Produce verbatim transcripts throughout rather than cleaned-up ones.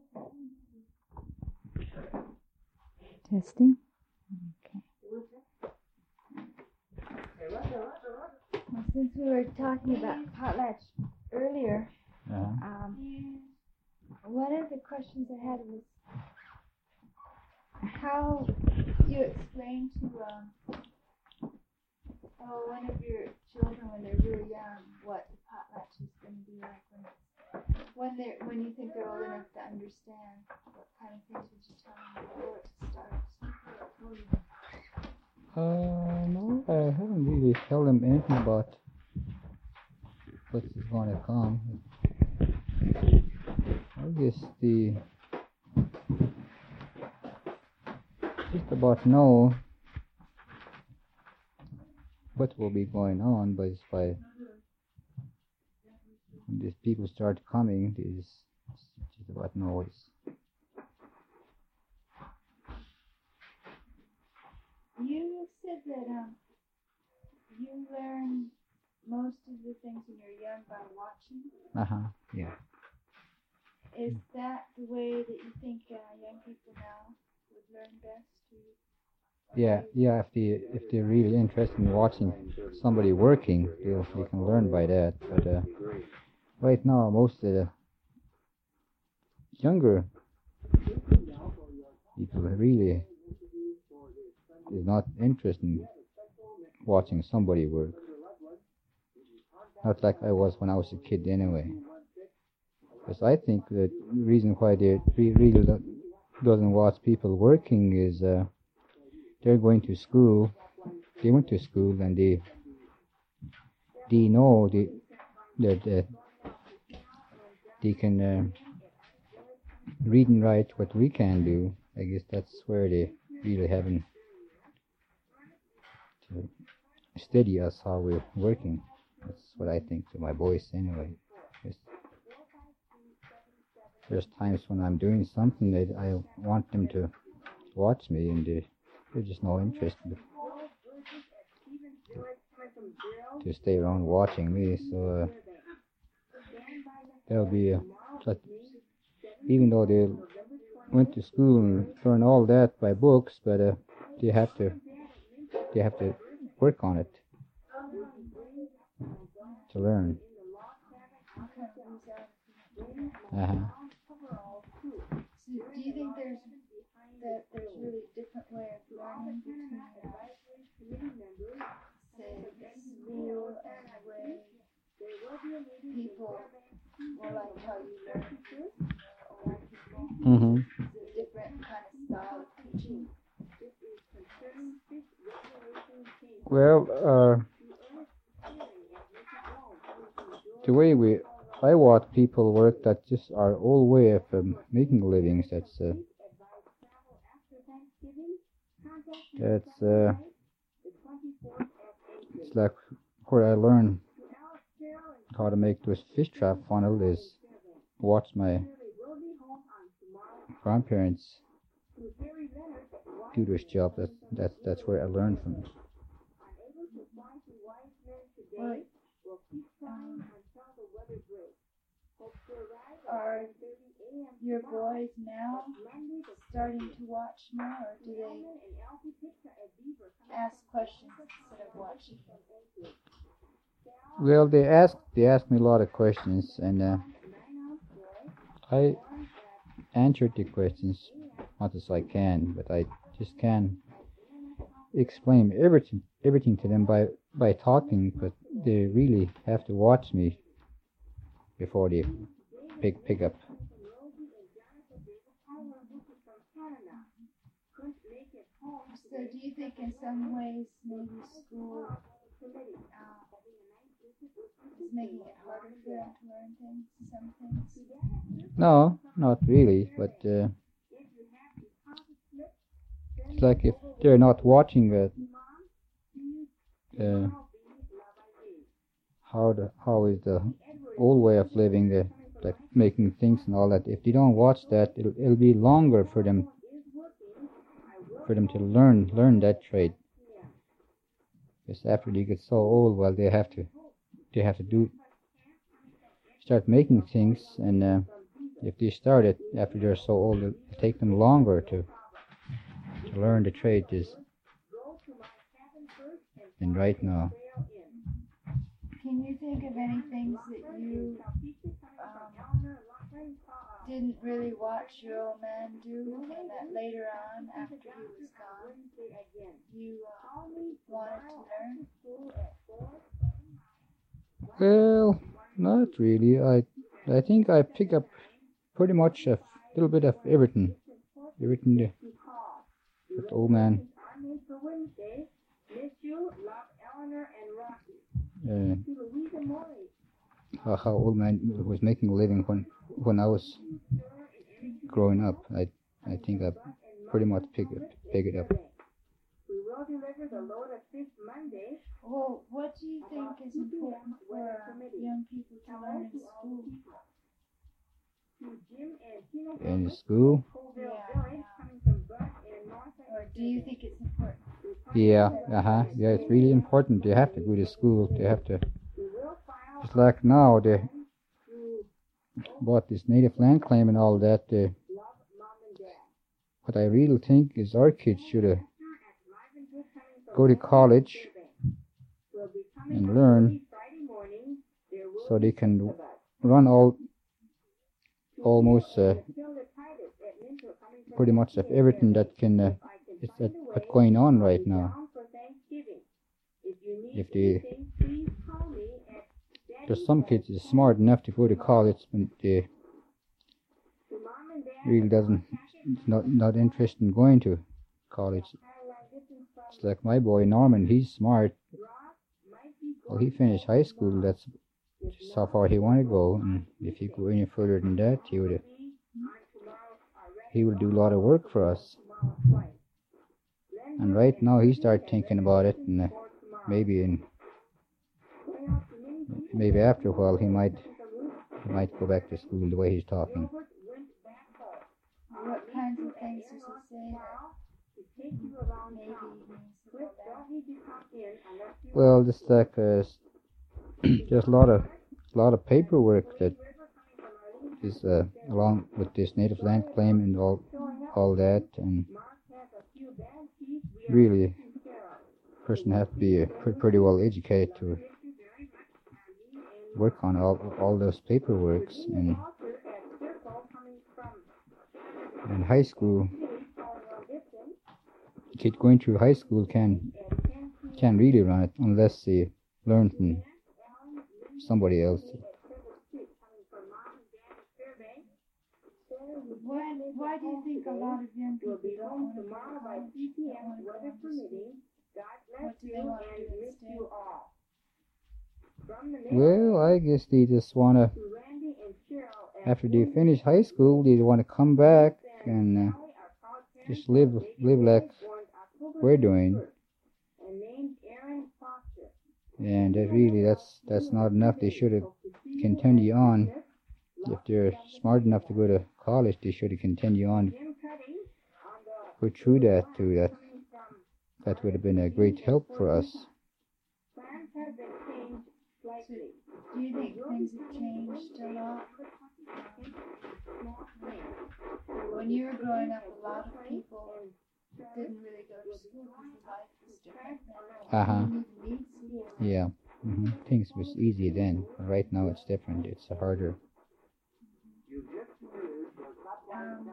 Testing. Okay. Well, since we were talking about potlatch earlier, Uh-huh. um, one of the questions I had was how you explain to um, oh, one of your children when they're really young what the potlatch is going to be like when it's, when they when you think they're old enough to understand. What kind of things would you tell them before it starts? Uh, no, I haven't really told them anything about what's going to come. I guess the just about know what will be going on, but it's by when these people start coming, these just about know it's. You said that um, you learn most of the things when you're young by watching. Uh huh. Yeah. Is that the way that you think uh, young people now would learn best? Yeah, yeah. If they if they're really interested in watching somebody working, they they can learn by that. But uh, right now, most of the younger people really is not interested in watching somebody work. Not like I was when I was a kid, anyway. Because I think the reason why they re- really do- doesn't watch people working is uh, they're going to school. They went to school and they they know they, that uh, they can uh, read and write what we can do. I guess that's where they really haven't to study us how we're working. That's what I think to my boys, anyway. Just there's times when I'm doing something that I want them to watch me, and they, they're just no interest in to stay around watching me. So uh, there'll be a, but even though they went to school and learn all that by books, but uh, they have to they have to work on it to learn. Uh-huh. So do you think there's that there's really a different way of learning between, uh, say, school and the way people more like how you learn or Mm-hmm. different kind of style of teaching? Well, uh, the way we I watch people work, that's just our old way of um, making livings. That's uh, that's uh, it's like where I learned how to make this fish trap funnel is watch my grandparents do this job. That's that's that's where I learned from. Well, um, are your boys now starting to watch more, or do they ask questions instead of watching? Well, they ask they ask me a lot of questions, and uh, I answered the questions much as I can, but I just can't explain everything everything to them by by talking. But they really have to watch me before they pick pick up. So do you think in some ways maybe school uh, is making it harder for them to learn things, some things? No, not really, but uh, it's like if they're not watching uh, uh, how the how is the old way of living, uh, like making things and all that. If they don't watch that, it'll it'll be longer for them for them to learn learn that trade. Because after they get so old, well, they have to they have to do start making things, and uh, if they start it after they're so old, it'll take them longer to to learn the trade this than right now. Can you think of any things that you um, didn't really watch your old man do, and that later on, after he was gone, you uh, wanted to learn? Well, not really. I I think I pick up pretty much a little bit of everything. Everything the, the old man. Uh, how, how old man was making a living when when I was growing up. I I think I pretty much pick it pick it up. Well, what do you think is important for young people to learn in school? In school? Yeah. Or do you think it's important? Yeah, uh-huh. Yeah, it's really important. They have to go to school. They have to. It's like now they bought this native land claim and all that. They, what I really think is our kids should uh, go to college and learn so they can run all almost uh, pretty much of everything that can uh, is that what's going on right now. If they there's some kids is smart enough to go to college, but they really doesn't not not interested in going to college. It's like my boy Norman. He's smart. Well, he finished high school. That's just how far he want to go. And if he go any further than that, he would he would do a lot of work for us. And right now he started thinking about it, and uh, maybe in maybe after a while he might he might go back to school the way he's talking. What kinds of things does he say that maybe he needs to go back? Well, just like uh, there's a lot of lot of paperwork that is uh, along with this native land claim and all all that, and really, a person has to be uh, pretty well educated to work on all all those paperworks. And in high school, kid going through high school can can really run it unless they learn from somebody else. Why, why do you think a lot of young people don't want to go to college? Don't want to go to school? What do they want to do instead? Well, I guess they just want to, after they finish high school, they want to come back and uh, just live live like we're doing. And that really, that's that's not enough. They should have continued on. If they're smart enough to go to college, they should have continued on. Go through that too. That that would have been a great help for us. So, do you think things have changed a lot? When you were growing up, a lot of people didn't really go to school because life was different then. Uh huh. You didn't need school. Yeah. Mm-hmm. Things was easy then. Right now it's different. It's harder. Um,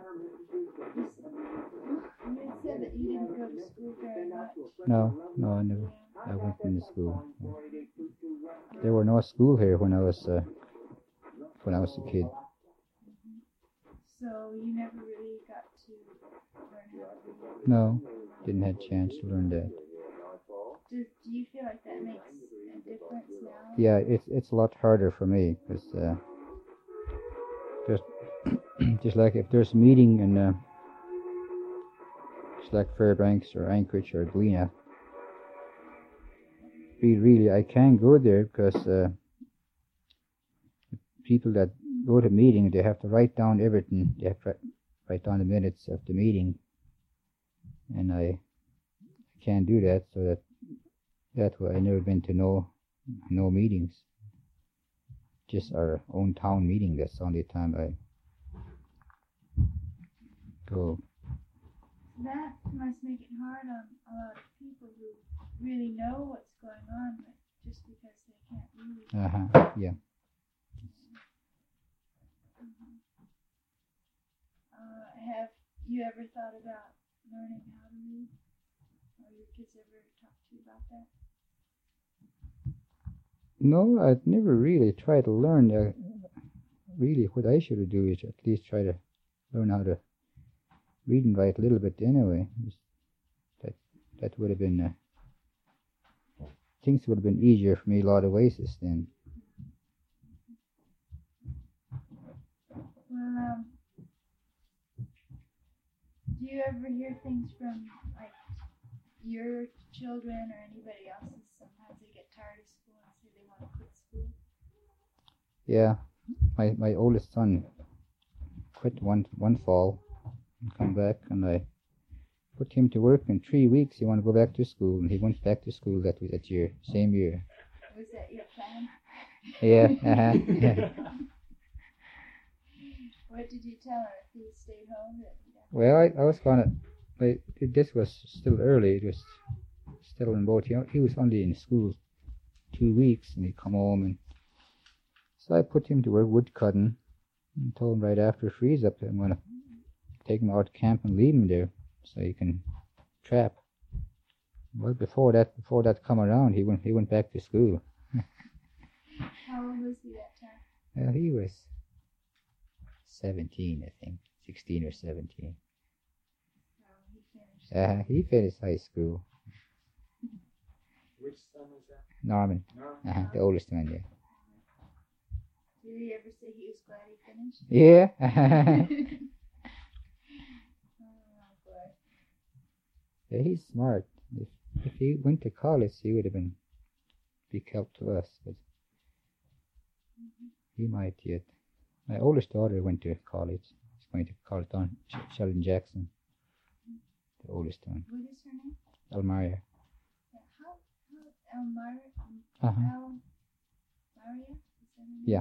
you had said that you didn't go to school very much. No, no, I never. I went into school. There were no school here when I was uh, when I was a kid. So you never really got to learn how to read. No, didn't have a chance to learn that. Do, do you feel like that makes a difference now? Yeah, it's it's a lot harder for me because uh, just just like if there's a meeting in uh, just like Fairbanks or Anchorage or Galena, really, really I can't go there because uh, people that go to meeting, they have to write down everything. They have to write down the minutes of the meeting, and I can't do that. So that that way I never been to no no meetings. Just our own town meeting. That's the only time I go. That must make it hard on a lot of people who really know what's going on, but just because they can't read. Uh-huh, yeah. Mhm. Uh, have you ever thought about learning how to read? Or your kids ever talked to you about that? No, I'd never really tried to learn. Uh, really, what I should do is at least try to learn how to read and write a little bit anyway. Just that that would have been uh, things would have been easier for me a lot of ways then. Well, um, do you ever hear things from like your children or anybody else's? Sometimes they get tired of school and say they want to quit school. Yeah, my my oldest son quit one one fall and come back, and I put him to work. In three weeks, he wanted to go back to school, and he went back to school that that year, same year. Was that your plan? Yeah. Uh-huh. What did you tell him if he stayed home? That, yeah. Well, I, I was gonna. But this was still early. It was still in both. You know, he was only in school two weeks, and he'd come home, and so I put him to work wood cutting, and told him right after it frees up, I'm gonna take him out to camp and leave him there, so he can trap. Well, before that, before that come around, he went he went back to school. How old was he that time? Well, he was seventeen, I think, sixteen or seventeen. So he finished. Uh, he finished high school. Which son was that? Norman, Norman. uh-huh, the oldest one, yeah. Did he ever say he was glad he finished? Yeah. Oh boy. Yeah, he's smart. If if he went to college, he would have been big help to us, but he might yet. My oldest daughter went to college. She's going to college down Sh- Sheldon Jackson. The oldest one, What is her name? Elmaria. Yeah, how, how, Elmira? Uh-huh. El, Maria? Is that her name? Yeah.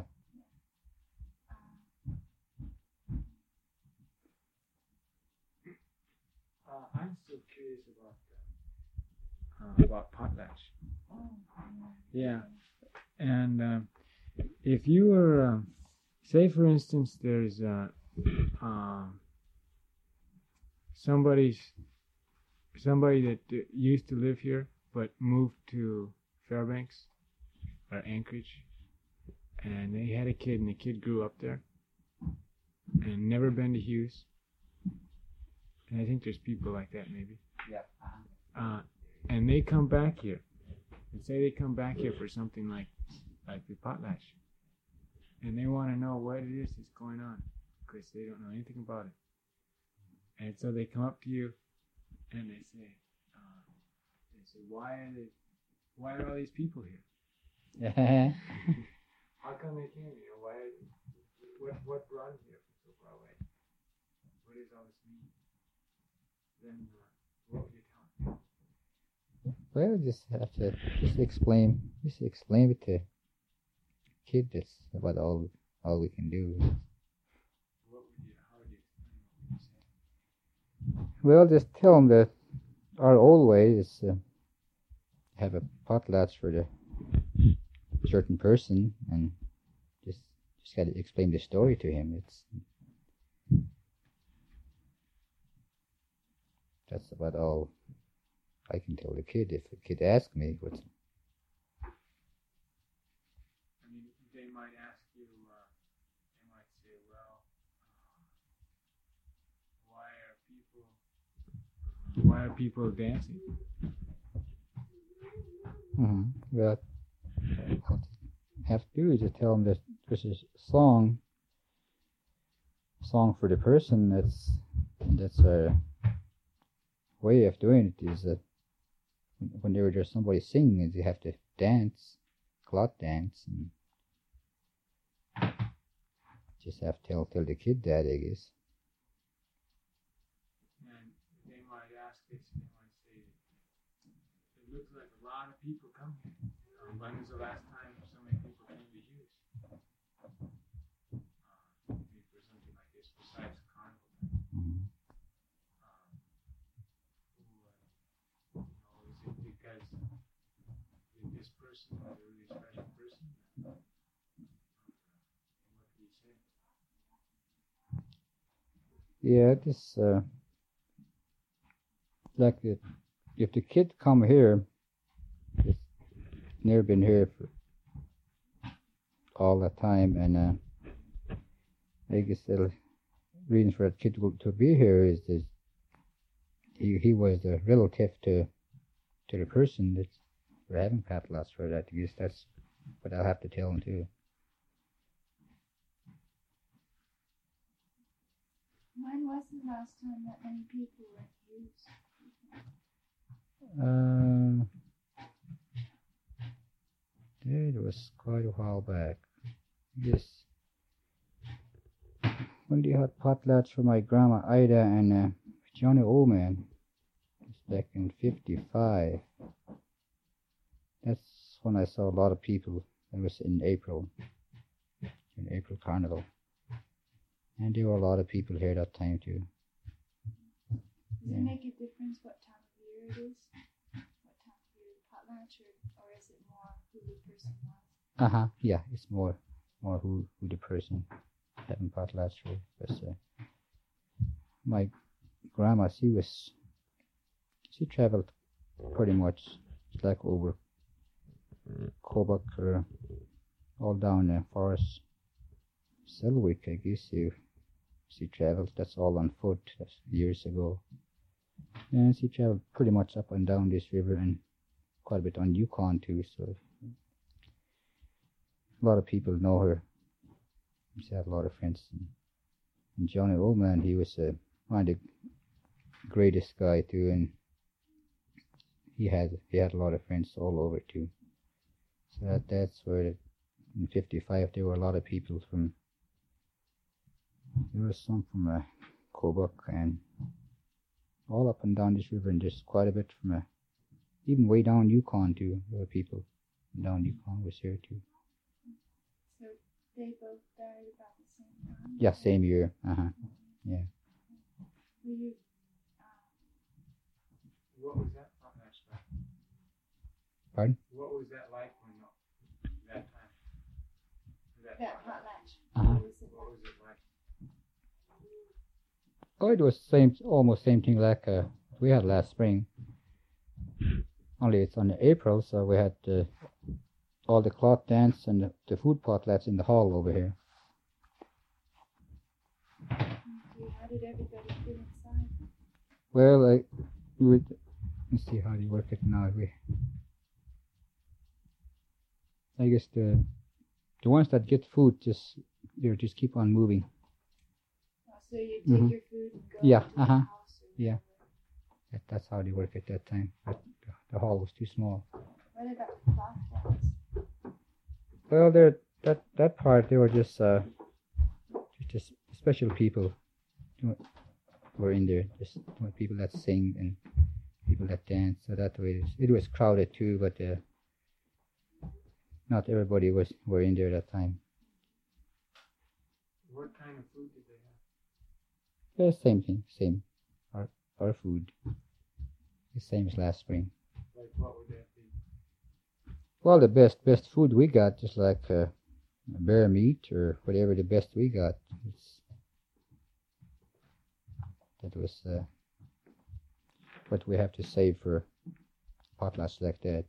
Uh, I'm still curious about uh, uh, about potlatch. Oh, Yeah, and uh, if you were, uh, say, for instance, there's uh, uh, somebody's somebody that uh, used to live here but moved to Fairbanks or Anchorage, and they had a kid, and the kid grew up there and never been to Hughes. And I think there's people like that, maybe. Yeah. Uh, and they come back here, and say they come back here for something like like the potlatch, and they want to know what it is that's going on, because they don't know anything about it. And so they come up to you, and they say, uh, they say, why are they, why are all these people here? How come they came? You know, why? Are they, what what brought them here from so far away? What does all this mean? Then uh, what would you tell them? Well, just have to just explain, just explain it to kid. That's about all all we can do. What would you? How would you explain? What would you say? Well, just tell them that our old way is uh, have a potlatch for the certain person, and just just got to explain the story to him. It's that's about all I can tell the kid. If the kid asks me what's I mean, they might ask you. Uh, they might say, "Well, uh, why are people? Uh, why are people dancing?" mm-hmm. Well, all I have to do is just tell them that there's a song, song for the person. That's that's a way of doing it is that whenever there's somebody singing, you have to dance, cloth dance, and just have to tell, tell the kid that, I guess. And they might ask this. They might say, "It looks like a lot of people come here. Um, when was the last time so many people came to Hughes? Uh, maybe for something like this, besides carnival." Mm-hmm. Yeah, this uh, like it, if the kid come here, it's never been here for all the time, and uh, I guess the reason for that kid to, to be here is that he he was a relative to to the person that's we're having potlatch for that. I guess that's what I'll have to tell him too. When was the last time that many people were used? Uh, it was quite a while back. Yes. When they had potlatch for my grandma Ida and uh, Johnny Oldman. It's back in fifty-five. That's when I saw a lot of people. It was in April. In April Carnival. And there were a lot of people here that time too. Does Yeah. it make a difference what time of year it is? What time of year potlatch, or, or is it more who the person was? Uh huh. Yeah, it's more, more who, who the person having potlatch for. Because uh, my grandma, she was, she traveled pretty much like over Kobuk or all down the forest. Selwick, I guess she, she traveled. That's all on foot. That's years ago. And she traveled pretty much up and down this river and quite a bit on Yukon too. So a lot of people know her. She had a lot of friends. And Johnny Oldman, he was uh, one of the greatest guy too, and he had he had a lot of friends all over too. So that, that's where the, in fifty-five there were a lot of people from. There was some from uh, Kobuk and all up and down this river, and just quite a bit from uh, even way down Yukon too. There were people down Yukon was here too. So they both died about the same time? Yeah, same year. Uh huh. Yeah. Were you, What was that potlatch like? Pardon? What was that like when the, that time? That, that potlatch? Uh-huh. What was it What was it like? Oh, it was same, almost same thing like uh, we had last spring. Only it's on April, so we had uh, all the cloth dance and the, the food potlatch in the hall over here. Okay, how did everybody feel inside? Well, I we would let's see how do you work it now. We, I guess the the ones that get food just they just keep on moving. Oh, so you take Mhm. your food and go Yeah, to the uh-huh, house? Or yeah. whatever. That, that's how they work at that time. But the, the hall was too small. What about the cloth dance? Well, there that that part they were just uh just special people who were in there, just people that sing and people that dance. So that way it was crowded too, but uh, not everybody was were in there that time. What kind of food did they have? Yeah, same thing, same. Our our food, the same as last spring. Like what would that be? Well, the best best food we got, just like uh, bear meat or whatever the best we got. It's, that was uh, what we have to save for potlatch like that.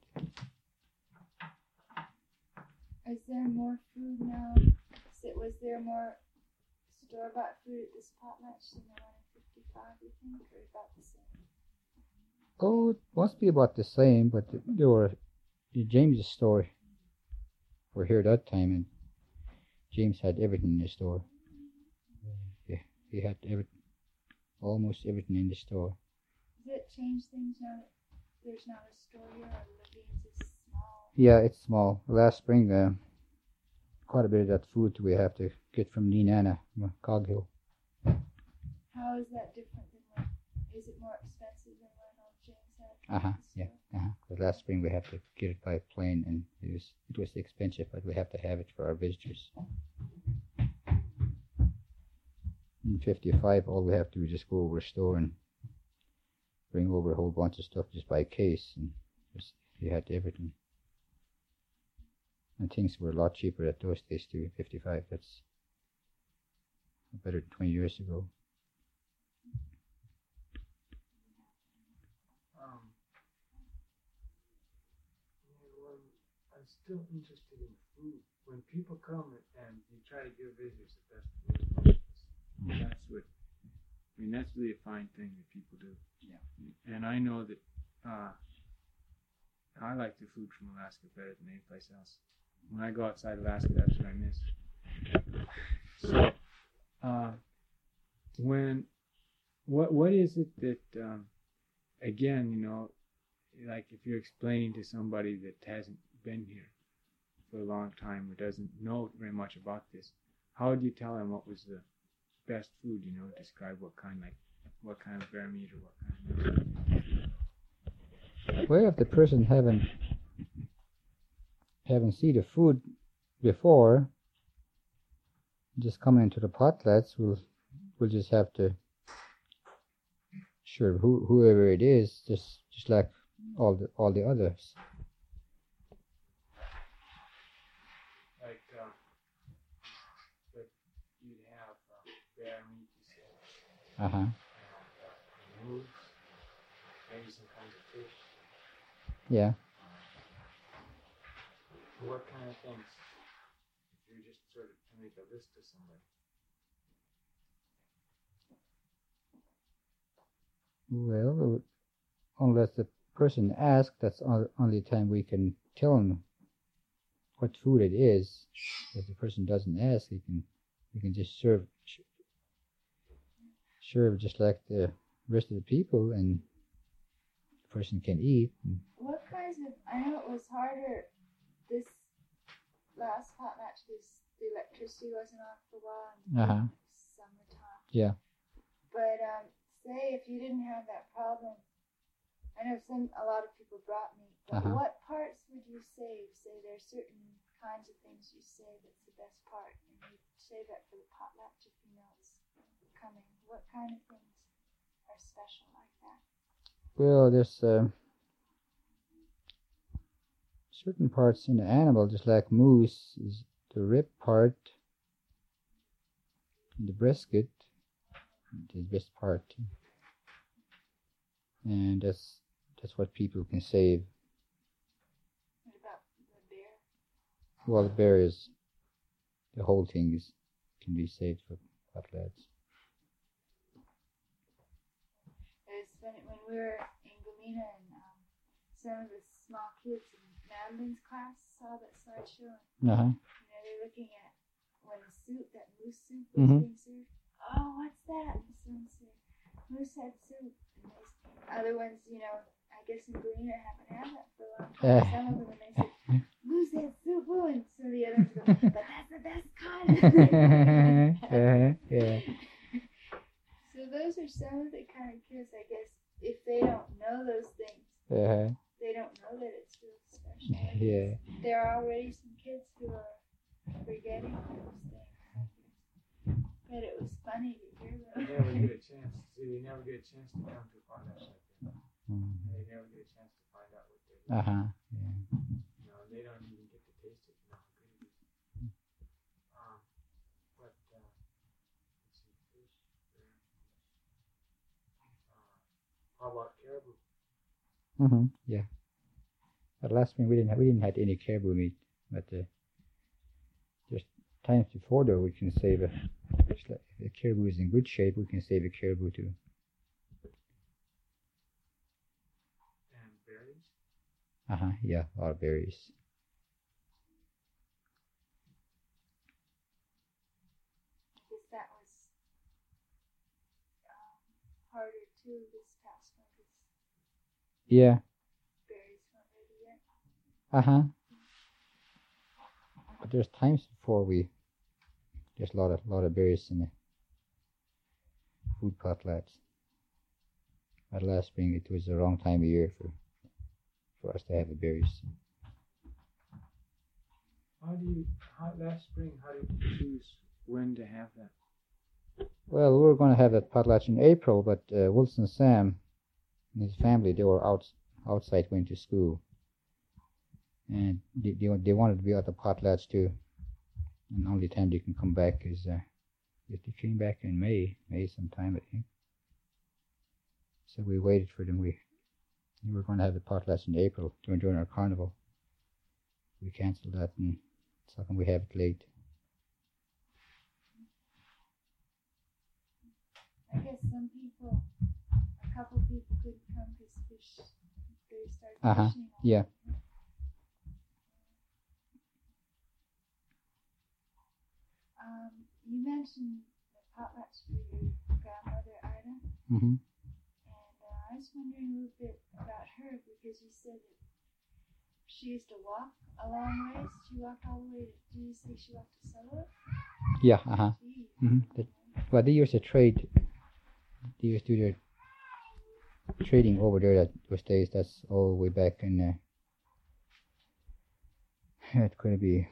Is there more food now? Is it, was there more store-bought food at this potlatch than the one in fifty-five, you think, or about the same? Oh, it must be about the same, but there were the James' store were here that time, and James had everything in the store. Yeah, he had every, almost everything in the store. Does it change things now that there's not a store here, or the Levine's is small? Yeah, it's small. Last spring, uh, quite a bit of that food we have to get from Nenana, Cog Hill. How is that different than what? Is it more expensive than what old James had? Uh huh. at the Yeah. store? Uh huh. Because last spring we had to get it by plane, and it was it was expensive, but we have to have it for our visitors. In fifty-five, all we have to do is just go over a store and bring over a whole bunch of stuff just by case, and just, you had everything. And things were a lot cheaper at those days too. fifty-five. That's better than twenty years ago. still interested in food. When people come and you try to give visitors the best food, that's what, I mean, that's really a fine thing that people do. Yeah. And I know that uh, I like the food from Alaska better than any place else. When I go outside Alaska, that's what I miss. So, uh, when, what what is it that, um, again, you know, like if you're explaining to somebody that hasn't been here for a long time or doesn't know very much about this, how would you tell them what was the best food? You know, describe what kind, like what kind of bear meat or what kind of. Well, if the person haven't haven't seen the food before, just come into the potlatch, we'll we'll just have to, sure, who, whoever it is, just just like all the all the others. Like, uh, like you'd have uh, bear meat, you said, Uh huh. and uh, moose, maybe some kinds of fish. Yeah. What kind of things? If you're just sort of to make a list of somebody. Well, unless the person asks, that's the only time we can tell them what food it is. If the person doesn't ask, we can we can just serve serve just like the rest of the people, and the person can eat. What kinds of, I know it was harder this last potlatch because the electricity wasn't on for a while and Uh huh. summertime. Yeah. But um, say if you didn't have that problem, I know some a lot of people brought meat, but Uh-huh. what parts would you save? Say there's certain kinds of things you save that's the best part, and you save that for the potlatch if you know it's coming. What kind of things are special like that? Well, there's uh, certain parts in the animal, just like moose, is the rib part, the brisket, the best part, and that's that's what people can save. What about the bear? Well, the bear is the whole thing is can be saved for potlatch. It was funny when we were in Galena and um, some of the small kids in Madeline's class saw that slideshow. And, Uh huh. you know, they're looking at when the soup, that moose soup was Mhm. being served. Oh, what's that? And someone said, moose head soup. And those other ones, you know, I guess in Galena haven't had that for a long time. Uh. Some of them, and they said, moose head soup. Oh, and so the others go, but that's the best kind. uh-huh. Yeah. So those are some of the kind of kids, I guess, if they don't know those things, Uh-huh. they don't know that it's really special. Yeah. There are already some kids who are forgetting those things. But it was funny to hear They them. never get a chance. See, they never get a chance to come to a potlatch like that. Mhm. They never get a chance to find out what they. Uh huh. Yeah. You know, they don't even get to taste it. You know how good it is. Um, but uh, let's see, fish, bear, uh, how about caribou? Mhm. Yeah. But last spring we didn't have, we didn't have any caribou meat, but uh, just times before though we can save a. Just like if the caribou is in good shape, we can save a caribou too. And berries? Uh huh. Yeah, a lot of berries. I guess that was um, harder too this past one because Yeah. berries weren't ready yet. Uh huh. But there's times before we. There's a lot of lot of berries in the food potlatch. But last spring it was the wrong time of year for for us to have the berries. How do you, how, last spring, how did you choose when to have that? Well, we were going to have that potlatch in April, but uh, Wilson Sam and his family, they were out outside going to school, and they they, they wanted to be at the potlatch too. And the only time they can come back is uh, if they came back in May, May sometime, I think. So we waited for them. We we were going to have the potlatch in April during during our carnival. we canceled that, and so come we have it late. I guess some people, a couple people couldn't come because fish, they started Uh-huh, fishing. yeah. Um, you mentioned the potlatch for your grandmother, Arda, Mm-hmm. and uh, I was wondering a little bit about her because you said that she used to walk a long ways. She walked all the way to, did you say she walked to Solo? Yeah, uh-huh. Gee. Mm-hmm. Well, they used to trade. They used to do their trading over there that those days. That's all the way back in. Uh, it could be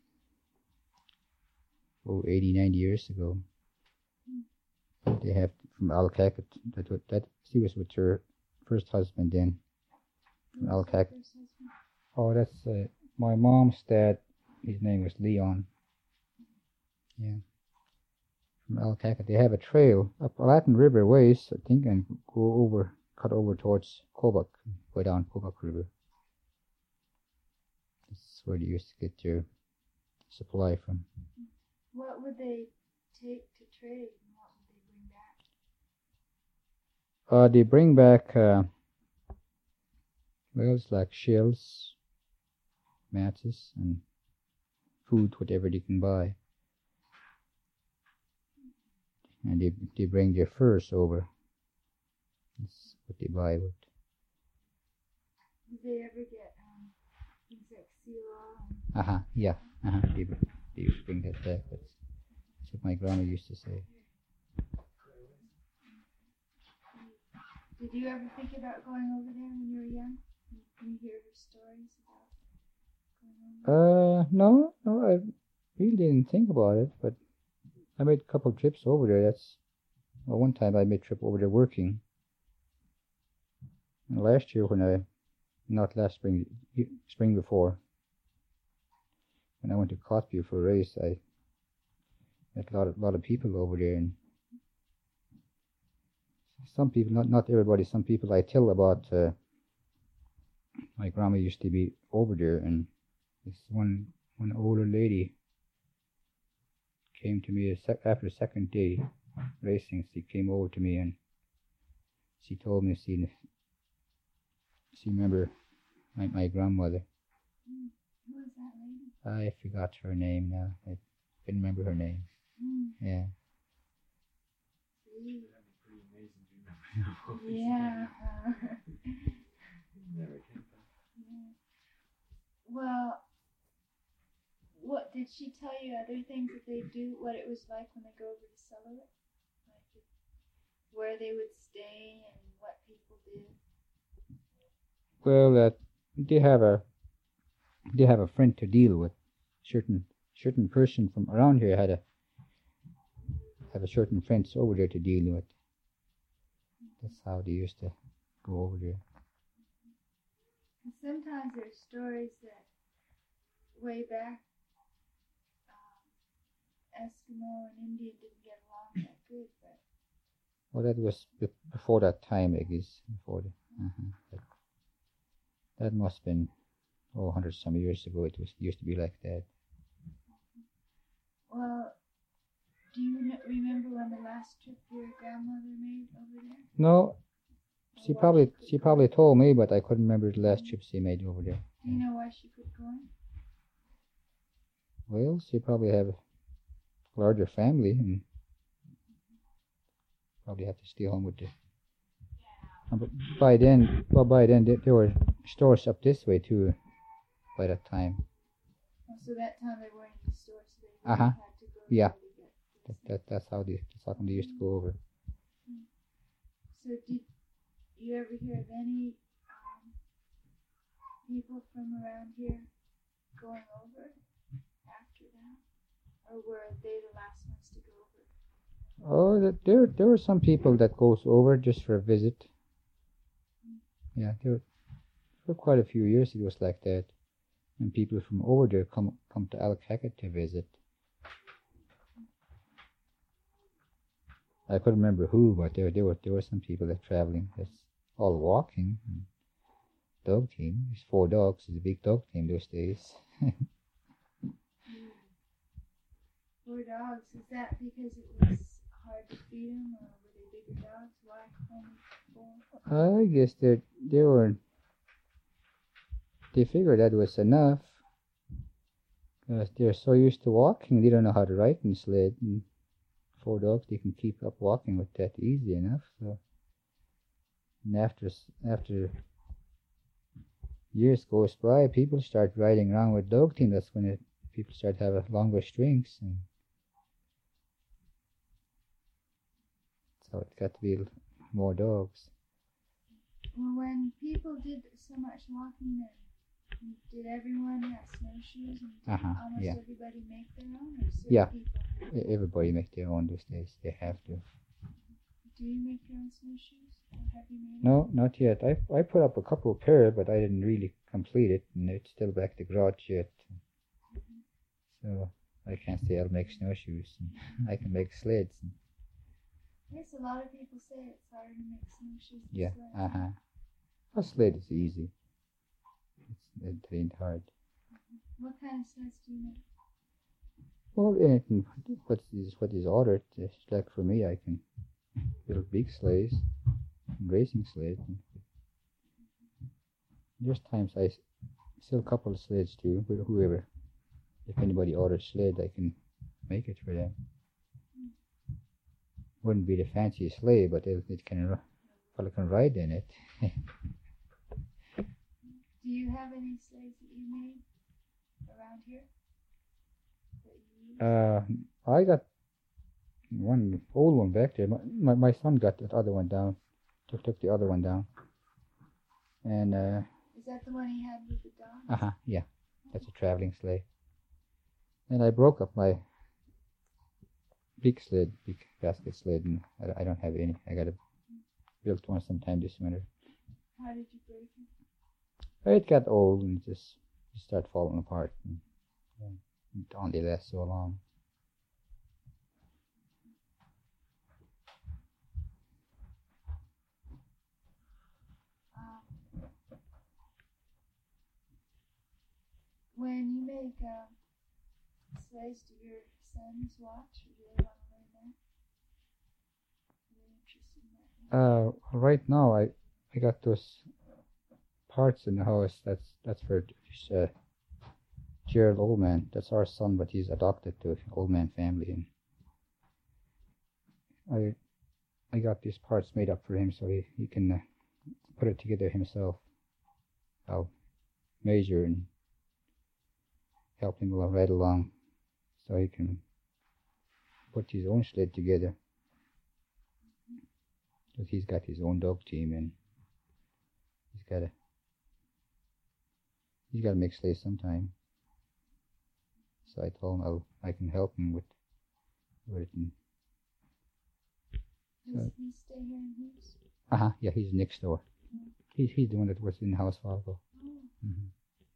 oh, eighty, ninety years ago. They have from Alcacat. That wa- that she was with her first husband then. From Who was her Alcacat. first husband? Oh, that's uh, my mom's dad. His name was Leon. Yeah. From Alcacat. They have a trail up Latin River ways, I think, and go over, cut over towards Kobuk, go down Kobuk River. That's where they used to get their supply from. What would they take to trade and what would they bring back? Uh, they bring back, uh, well, it's like shells, matches, and food, whatever they can buy. And they they bring their furs over. That's what they buy with. Did they ever get um, things like seal and Uh huh. Yeah. Uh huh. They they used to bring that back. That's, that's what my grandma used to say. did you ever think about going over there when you were young? Can you hear her stories about going over? Uh, no, no, I really didn't think about it, but I made a couple trips over there. That's well, one time I made a trip over there working. And last year when I, not last spring, y- spring before, when I went to Cotview for a race, I met a lot of lot of people over there, and some people, not not everybody, some people I tell about. Uh, my grandma used to be over there, and this one one older lady came to me a sec- after the second day racing. She came over to me and she told me she she remember my, my grandmother. Who was that lady? I forgot her name now. I couldn't remember her name. Mm. Yeah. Gee. That'd be pretty amazing to remember. Yeah. uh, Never came back. yeah. Well, what did she tell you? Other things that they do? What it was like when they go over to Sellewick? Like if, where they would stay and what people did? Well, uh, they have a they have a friend to deal with. Certain certain person from around here had a have a certain friends over there to deal with. That's how they used to go over there. And sometimes there's stories that way back, um, Eskimo and Indian didn't get along that good, but Well, that was be- before that time, I guess. Before the, uh-huh. that, that must have been oh, hundred some years ago. It was used to be like that. well, do you kn- remember when the last trip your grandmother made over there? No, Or she why probably could she go? probably told me, but I couldn't remember the last trip she made over there. Do you know why she could go in? Well, she probably have a larger family and probably have to stay home with the. Uh, But by then, well, by then there, there were stores up this way too. By that time, Oh, so that time they weren't in the store, so they really Uh-huh. had to go Yeah. there to get that, this. that that's how they that's how come they used to go over. So did you ever hear of any um, people from around here going over after that? Or were they the last ones to go over? Oh, that- there there were some people that goes over just for a visit. Yeah, there were, for quite a few years it was like that, and people from over there come come to Alcacat to visit. I couldn't remember who, but there there were there were some people that traveling. That's all walking. dog team. There's four dogs. It's a big dog team those days. Four dogs. Is that because it was hard to feed them, or were they bigger dogs? Why only four? I guess they they were. They figured that was enough. Because they're so used to walking, they don't know how to ride in sled. And four dogs, they can keep up walking with that easy enough. So, and after after years goes by, people start riding around with dog team. That's when it, people start having longer strings, and so it got to be more dogs. Well, when people did so much walking, then did everyone have snowshoes, and did Uh-huh, almost yeah. everybody make their own, or certain Yeah. people? E- Everybody make their own these days. They have to. Do you make your own snowshoes, or have you made No, not yet. I I put up a couple of pair, but I didn't really complete it, and it's still back at the garage yet. So I can't say I'll make snowshoes. And I can make sleds. And, Yes, a lot of people say it's harder to make snowshoes than yeah, sleds. uh huh. A sled is easy. It's it ain't hard. What kind of sleds do you make? Well, anything what is what is ordered. Just like for me, I can build big sleighs, racing sleds. And there's times I s- sell a couple of sleds too. Wh- Whoever, if anybody orders sled, I can make it for them. Wouldn't be the fanciest sleigh, but it, it can ri- fella can ride in it. Do you have any sleighs that you made around here? That you use? Uh, I got one old one back there. My, my, my son got that other one down. Took took the other one down. And uh, Is that the one he had with the dogs? uh huh, yeah, that's a traveling sleigh. And I broke up my big sled, big basket sled, and I, I don't have any. I gotta build one sometime this winter. How did you break it? It got old and just just start falling apart. And, yeah, it only lasts so long. Um, when you make uh, sleighs, do your sons watch, or do they want to learn that? Are they interested in that? Uh, right now I I got those parts in the house. That's that's for uh, Gerald Oldman. That's our son, but he's adopted to Oldman family, and I I got these parts made up for him so he he can uh, put it together himself. I'll measure and help him along, right along, so he can put his own sled together. Because he's got his own dog team, and he's got to he's got to make sleighs sometime. So I told him I'll, I can help him with with it. And, Does he stay here in Hoops? uh huh. Yeah, he's next door. He's he's the one that was in the house a while ago. Oh. Mm-hmm.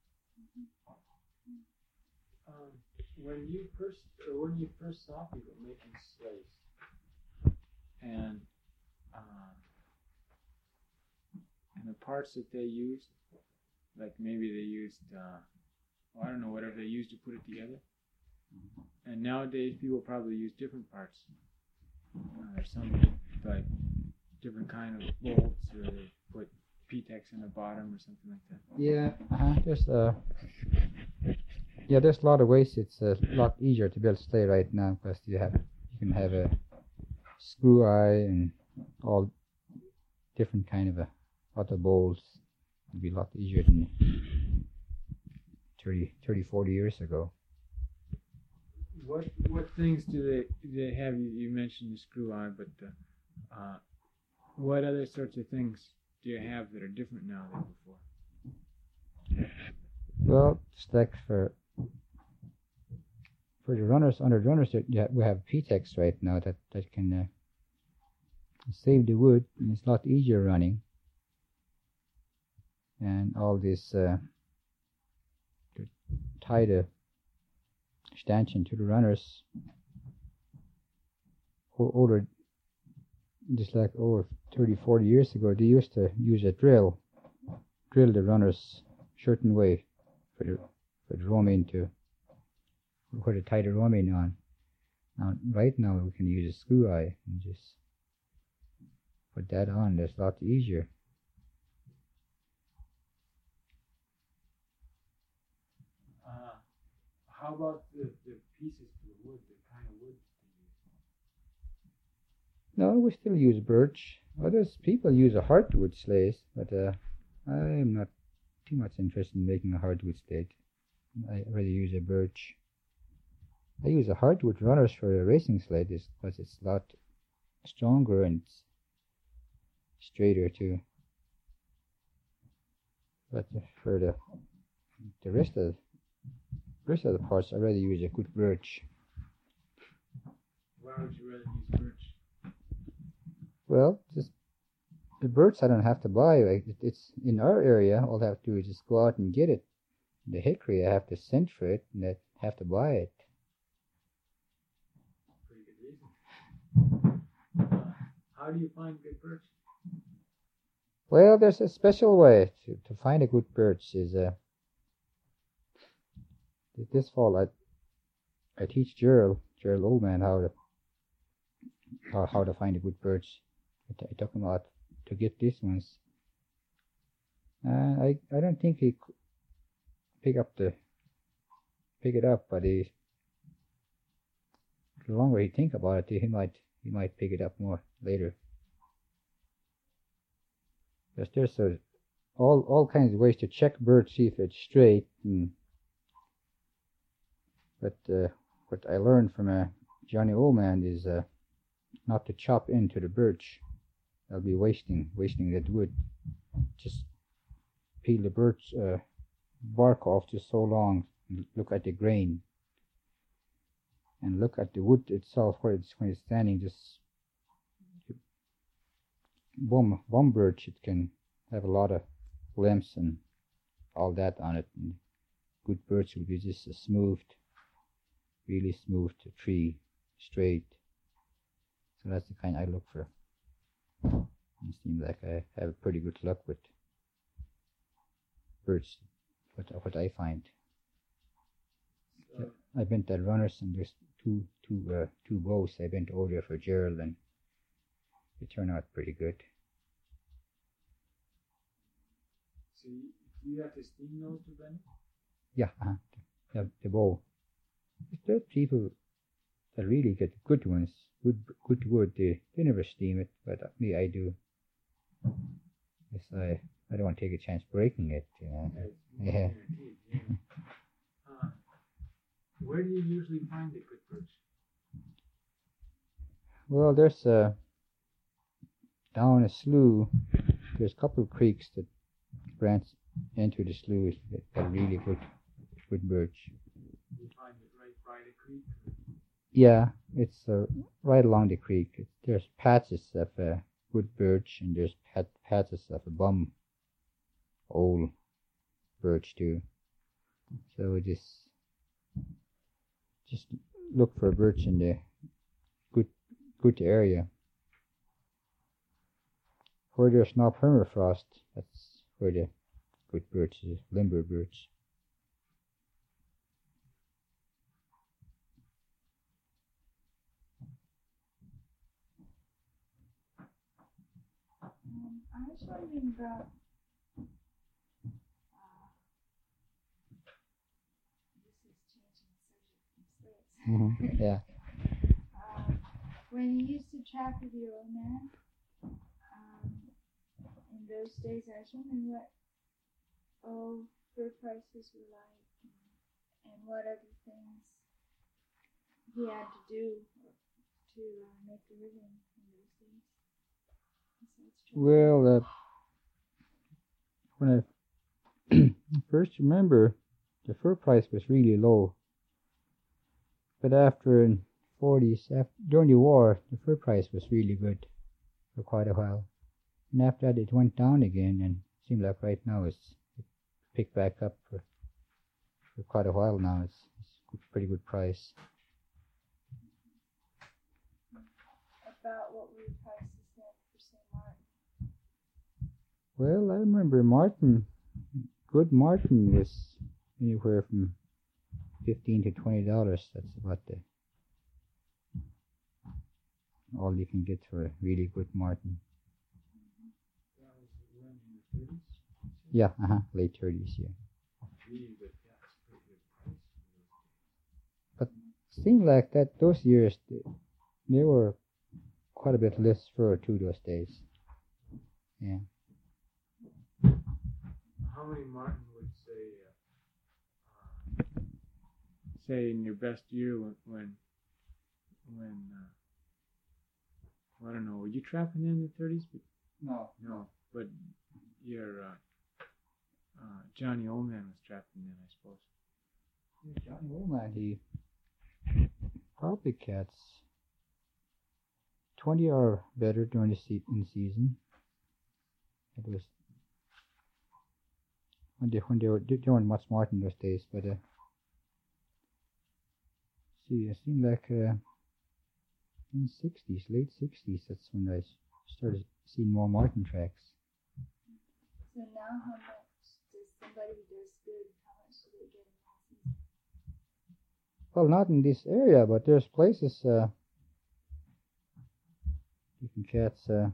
Um, when you first, or when you first saw people making sleighs, and uh, and the parts that they used, like maybe they used, uh, well, I don't know, whatever they used to put it together. And nowadays, people probably use different parts. Uh, there's some like different kind of bolts, or they put P-Tex in the bottom, or something like that. Yeah. Uh huh. There's uh. Yeah, there's a lot of ways. It's a lot easier to build sleigh right now because you have you can have a screw eye and all different kind of a other bowls. It'd be a lot easier than thirty, thirty, forty years ago. What what things do they do they have? You, you mentioned the screw eye, but uh, uh, what other sorts of things do you have that are different now than before? Well, just like for for the runners, under the runners, yeah, we have P-Tex right now that that can uh, save the wood, and it's a lot easier running. And all this uh, to tie the stanchion to the runners. O- Older, just like over thirty, forty years ago, they used to use a drill, drill the runners certain way for the for the roaming to where to tie the roaming on. Now, right now we can use a screw eye and just put that on. That's a lot easier. Uh, how about the, the pieces for the wood, the kind of wood they use? No, we still use birch. Others people use a hardwood slate, but uh, I'm not too much interested in making a hardwood slate. I rather use a birch. I use a hardwood runners for a racing sled because it's a lot stronger and it's straighter too. But for the the rest of rest of the parts, I rather use a good birch. Why would you rather use birch? Well, just the birch I don't have to buy. Like it, it's in our area. All I have to do is just go out and get it. The hickory I have to send for it, and I have to buy it. Pretty good reason. Uh, how do you find good birch? Well, there's a special way to, to find a good birch. Is uh, this fall I I teach Gerald Gerald Oldman how to how, how to find a good birch. I, t- I took him out to get these ones. Uh, I I don't think he c- pick up the pick it up, but he the longer he think about it, he might he might pick it up more later. Because there's a, all all kinds of ways to check birch, see if it's straight. And, but uh, what I learned from uh, Johnny Oldman is uh, not to chop into the birch. I'll be wasting wasting that wood. Just peel the birch uh, bark off just so long. And look at the grain, and look at the wood itself where it's when it's standing. Just Bomb, bomb birch, it can have a lot of limbs and all that on it. And good birch will be just a smooth, really smooth tree, straight. So that's the kind I look for. It seems like I have pretty good luck with birch, what, what I find. So, I bent at Runners, and there's two, two, uh, two bows I bent over there for Gerald, and they turn out pretty good. so you, you have to steam those to bend? Yeah, uh, the, the bow. There's people that really get good ones, good good wood. They they never steam it, but me I do. Yes, I I don't want to take a chance breaking it. You know. Yeah. Yeah. yeah. Uh, where do you usually find the good birch? Well, there's a down a slough. There's a couple of creeks that branch into the slough that got really good good birch. You find it right by the creek? Yeah, it's uh, right along the creek. It, there's patches of uh, good birch, and there's pat- patches of a bum old birch too. So we just just look for birch in the good good area. Where there's no permafrost, that's where the good birch is, limber birch. Um, I was wondering about uh, this is changing subject from slaves. Mm-hmm. Yeah. Um, when you used to trap with your old man, um, in those days, I was wondering what all fur prices were like, and, and what other things he had to do to uh, make a living in those days. besides trapping. Well, uh, when I first remember, the fur price was really low. But after in forties, after, during the war, the fur price was really good for quite a while. And after that, it went down again, and it seemed like right now it's it picked back up for, for quite a while now. It's, it's a pretty good price. About what were the prices then for Saint Martin? Well, I remember Martin good marten was anywhere from fifteen to twenty dollars. That's about the all you can get for a really good marten. That was when in the thirties? Yeah, uh huh, late thirties. Yeah. Really good cats, pretty good price. But seemed like that those years they, they were quite a bit less fur too those days. Yeah. How many marten would say, uh, uh, say in your best year when, when, when uh, I don't know, were you trapping in the thirties? No. No, but your uh, uh, Johnny Oldman was trapping then, I suppose. Yeah, Johnny Oldman, he probably cats twenty or better during the se- in season. It was when they when they were they weren't much more in those days, but uh, see, it seemed like uh, in sixties, late sixties, that's when I started seeing more marten tracks. So now, how much does somebody who does good? How much do they get in one season? Well, not in this area, but there's places uh, you can catch uh,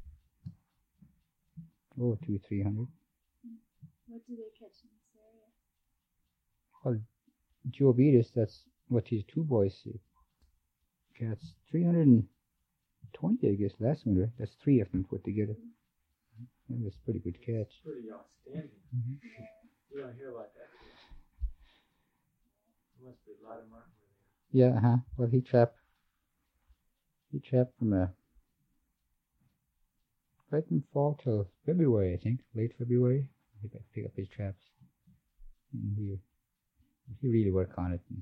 oh two, three hundred. What do they catch in this area? Well, Joe Beatus, that's what his two boys see. Catch three hundred twenty, I guess, last winter. That's three of them put together. That was a pretty good catch. Pretty outstanding. Mm-hmm. You don't hear about that. There must be a lot of marten. Yeah, uh huh. Well, he trapped. He trapped from uh, right from fall till February, I think, late February. He pick up his traps. And he he really worked on it.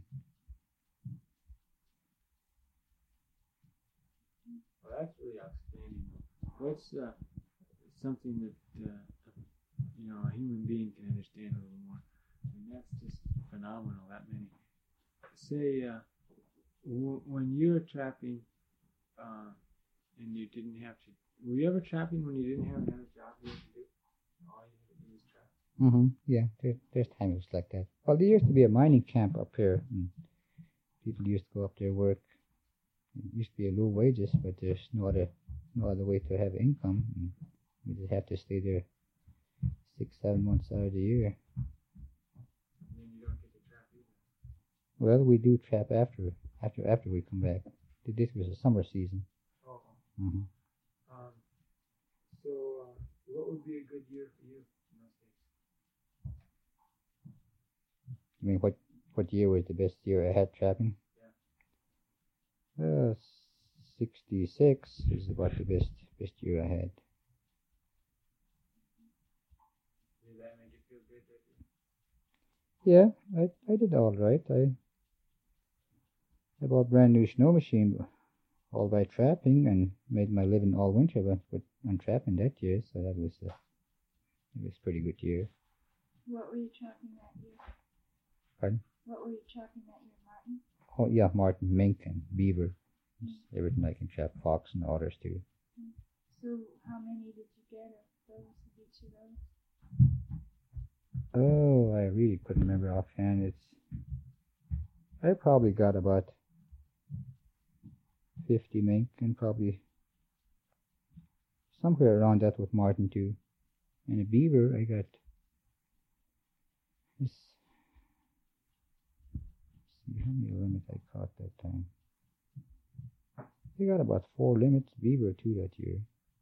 Well, that's really outstanding. What's uh, something that uh, you know a human being can understand a little more? I mean, that's just phenomenal. That many. Say, uh, w- when you were trapping, uh, and you didn't have to. Were you ever trapping when you didn't have another job you had to do? All you had to do was trap. Mm-hmm. Yeah, there, there's times like that. Well, there used to be a mining camp up here, and people used to go up there work. It used to be a low wages, but there's no other no other way to have income. And we just have to stay there six, seven months out of the year. And then you don't get to trap either. Well, we do trap after after after we come back. This was a summer season. Oh. Mm-hmm. Um. So, uh, what would be a good year for you in those days? I mean, what what year was the best year I had trapping? Yeah. Uh, sixty-six is about the best best year I had. Did that make you feel good that year? Yeah, I I did all right. I I bought a brand new snow machine, all by trapping, and made my living all winter, but, but on trapping that year. So that was a it was a pretty good year. What were you trapping that year? Pardon? What were you trapping that year, Martin? Oh yeah, marten, mink, and beaver. Just everything I can trap, fox and otters too. So how many did you get of those of each of those? Oh, I really couldn't remember offhand. It's I probably got about fifty mink and probably somewhere around that with marten too. And a beaver I got this see how many limits I caught that time. I got about four limits beaver too that year.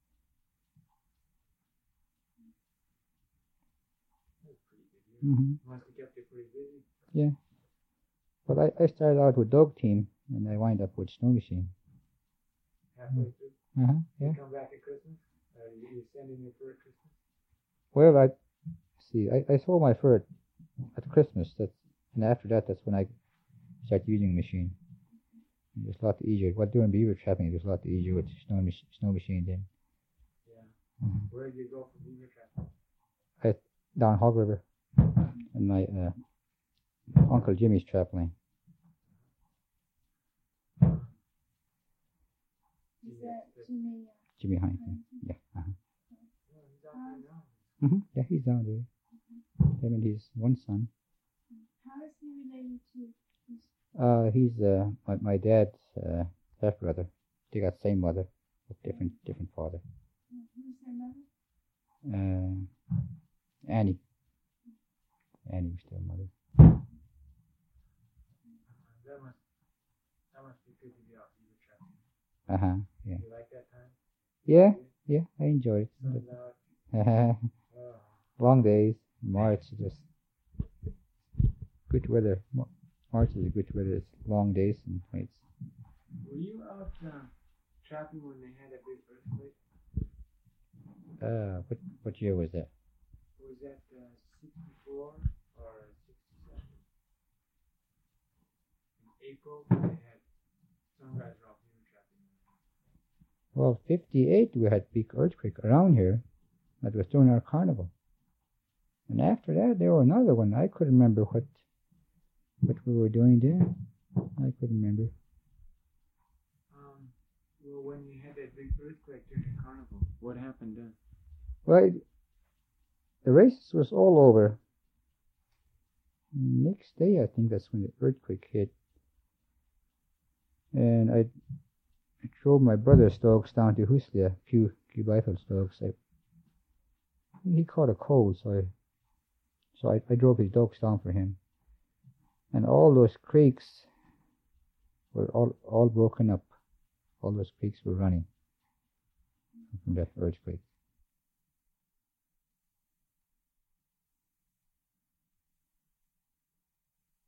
That's pretty good year. Mm-hmm. Must have kept you pretty busy. Yeah. But I, I started out with dog team and I wind up with snow machine. Halfway through. Uh-huh. Yeah. You come back at Christmas? Or you, you sending your fur at Christmas? Well, I see. I, I sold my fur at Christmas. That's and after that, that's when I started using the machine. It was a lot easier. What doing beaver trapping? It was a lot easier with snow mach- snow machine then. Yeah. Mm-hmm. Where did you go for beaver trapping? At down Hog River, and my uh, Uncle Jimmy's trap line. Is that Jimmy? Uh, Jimmy Huntington. Yeah. Uh-huh. Yeah, he's out there now. Mm-hmm. Yeah, he's down there. Him and his one son. How is he related to his? Uh, he's uh, my, my dad's uh, half brother. They got same mother, but different different father. Who's their mother? Uh, Annie. Annie was their mother. That must, that must be good to be out beaver trapping. Uh huh. Yeah. You like that time? Yeah. Yeah. I enjoy Sun's it. out. Oh. Long days. March is just good weather. Mar- March is a good weather. It's long days and nights. Were you out uh, trapping when they had a big earthquake? Uh, what what year was that? Was that uh, sixty-four or sixty-seven? In April, they had some guys were out beaver trapping. Well, fifty-eight we had big earthquake around here. That was during our carnival. And after that, there was another one. I couldn't remember what what we were doing there. I couldn't remember. Um, well, when you had that big earthquake during the carnival, what happened then? Well, the race was all over. Next day, I think that's when the earthquake hit. And I, I drove my brother's dogs down to Huslia, Q, Q Beithel's dogs. I, he caught a cold, so I, so I, I drove his dogs down for him. And all those creeks were all, all broken up. All those creeks were running from that earthquake.